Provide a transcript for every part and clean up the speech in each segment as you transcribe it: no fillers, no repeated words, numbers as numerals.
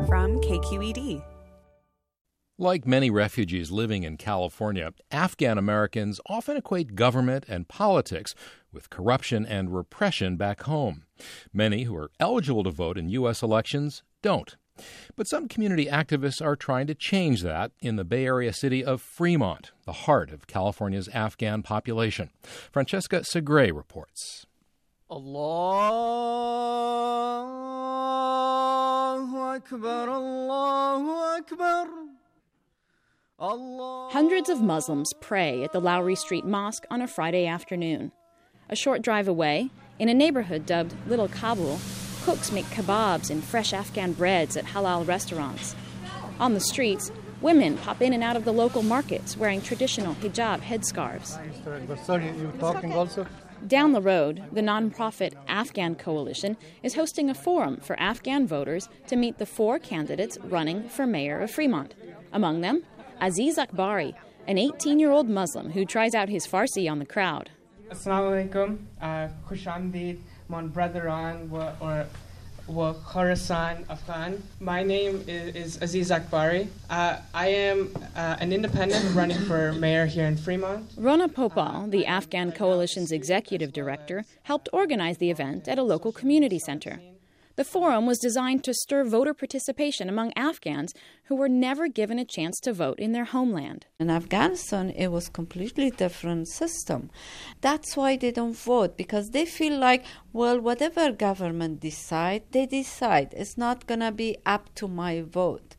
from KQED. Like many refugees living in California, Afghan Americans often equate government and politics with corruption and repression back home. Many who are eligible to vote in U.S. elections don't. But some community activists are trying to change that in the Bay Area city of Fremont, the heart of California's Afghan population. Francesca Segre reports. Allahu Akbar, Allahu Akbar. Hundreds of Muslims pray at the Lowry Street Mosque on a Friday afternoon. A short drive away, in a neighborhood dubbed Little Kabul, cooks make kebabs and fresh Afghan breads at halal restaurants. On the streets, women pop in and out of the local markets wearing traditional hijab headscarves. Sorry, you talking also? Down the road, the nonprofit Afghan Coalition is hosting a forum for Afghan voters to meet the 4 candidates running for mayor of Fremont. Among them, Aziz Akbari, an 18-year-old Muslim who tries out his Farsi on the crowd. Assalamu alaikum. Khush amdeed, mon brotheraan wa Khorasan Afghan. My name is Aziz Akbari. I am an independent running for mayor here in Fremont. Rona Popal, the Afghan Coalition's executive director, helped organize the event at a local community center. The forum was designed to stir voter participation among Afghans who were never given a chance to vote in their homeland. In Afghanistan, it was completely different system. That's why they don't vote, because they feel like, well, whatever government decide, they decide. It's not going to be up to my vote.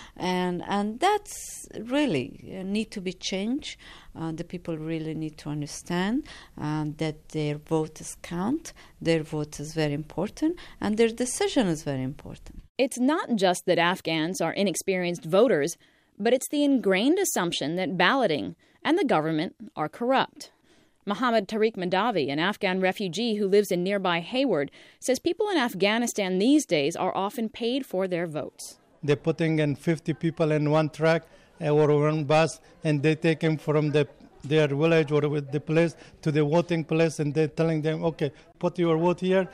And that's really need to be changed. The people really need to understand that their votes count, their vote is very important, and their decision is very important. It's not just that Afghans are inexperienced voters, but it's the ingrained assumption that balloting and the government are corrupt. Mohammad Tariq Madavi, an Afghan refugee who lives in nearby Hayward, says people in Afghanistan these days are often paid for their votes. They're putting in 50 people in one truck or one bus, and they take them from their village or the place to the voting place, and they're telling them, okay, put your vote here.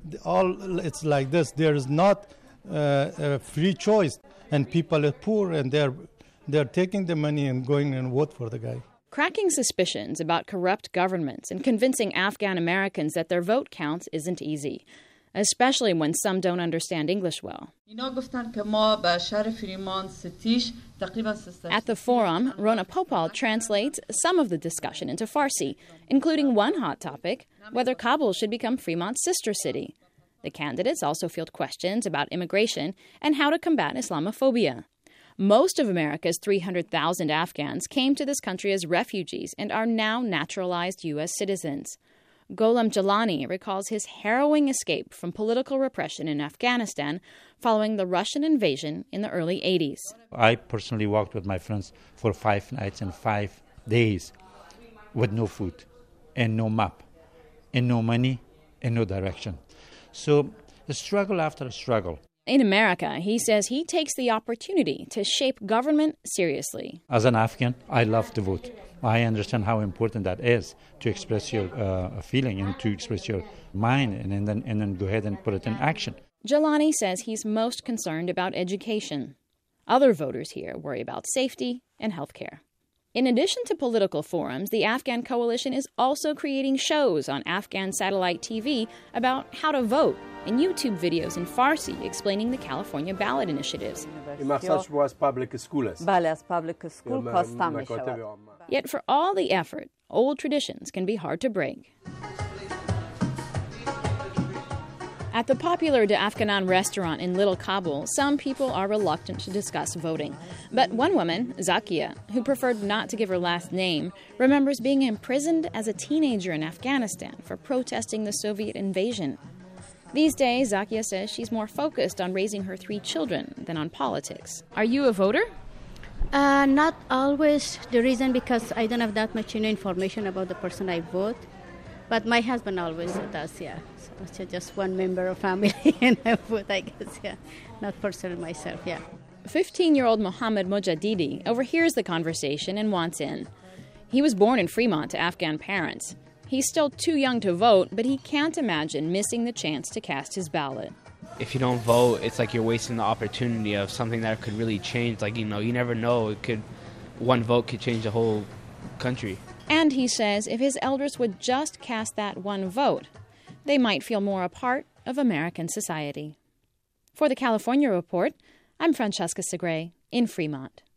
It's like this. There is not a free choice, and people are poor, and they're taking the money and going and vote for the guy. Cracking suspicions about corrupt governments and convincing Afghan Americans that their vote counts isn't easy, especially when some don't understand English well. At the forum, Rona Popal translates some of the discussion into Farsi, including one hot topic, whether Kabul should become Fremont's sister city. The candidates also field questions about immigration and how to combat Islamophobia. Most of America's 300,000 Afghans came to this country as refugees and are now naturalized U.S. citizens. Gholam Jalani recalls his harrowing escape from political repression in Afghanistan following the Russian invasion in the early 80s. I personally walked with my friends for 5 nights and 5 days with no food and no map and no money and no direction. So a struggle after a struggle. In America, he says he takes the opportunity to shape government seriously. As an Afghan, I love to vote. I understand how important that is to express your feeling and to express your mind and then go ahead and put it in action. Jalani says he's most concerned about education. Other voters here worry about safety and health care. In addition to political forums, the Afghan Coalition is also creating shows on Afghan satellite TV about how to vote and YouTube videos in Farsi explaining the California ballot initiatives. Yet for all the effort, old traditions can be hard to break. At the popular De Afghanan restaurant in Little Kabul, some people are reluctant to discuss voting. But one woman, Zakia, who preferred not to give her last name, remembers being imprisoned as a teenager in Afghanistan for protesting the Soviet invasion. These days, Zakia says she's more focused on raising her 3 children than on politics. Are you a voter? Not always. The reason because I don't have that much information about the person I vote. But my husband always does, yeah. So it's just one member of family and I vote, I guess, yeah. Not personally myself, yeah. 15-year-old Mohammad Mojadidi overhears the conversation and wants in. He was born in Fremont to Afghan parents. He's still too young to vote, but he can't imagine missing the chance to cast his ballot. if you don't vote, it's like you're wasting the opportunity of something that could really change. Like, you never know. One vote could change the whole country. And he says if his elders would just cast that one vote, they might feel more a part of American society. For the California Report, I'm Francesca Segre in Fremont.